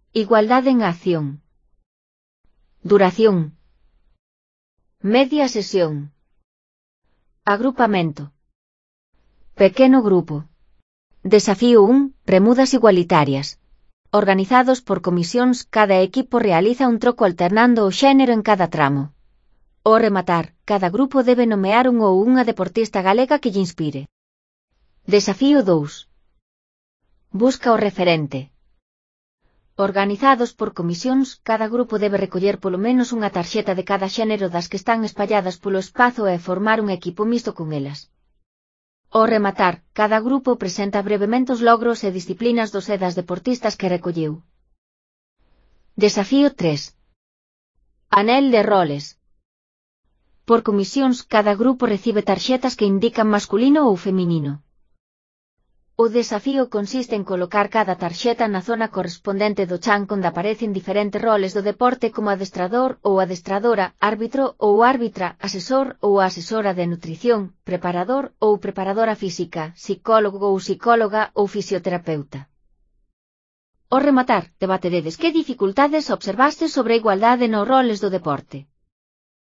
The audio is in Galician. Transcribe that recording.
Igualdade en acción. Duración. Media sesión. Agrupamento. Pequeno grupo. Desafío 1. Remudas igualitarias. Organizados por comisións, cada equipo realiza un troco alternando o xénero en cada tramo. Ao rematar, cada grupo debe nomear un ou unha deportista galega que lle inspire. Desafío 2. Busca o referente. Organizados por comisións, cada grupo debe recoller polo menos unha tarxeta de cada xénero das que están espalladas polo espazo e formar un equipo mixto con elas. Ao rematar, cada grupo presenta brevemente os logros e disciplinas dos e das deportistas que recolleu. Desafío 3. Anel de roles. Por comisións, cada grupo recibe tarxetas que indican masculino ou feminino. O desafío consiste en colocar cada tarxeta na zona correspondente do chan onde aparecen diferentes roles do deporte como adestrador ou adestradora, árbitro ou árbitra, asesor ou asesora de nutrición, preparador ou preparadora física, psicólogo ou psicóloga ou fisioterapeuta. Ao rematar, debateredes que dificultades observastes sobre a igualdade nos roles do deporte.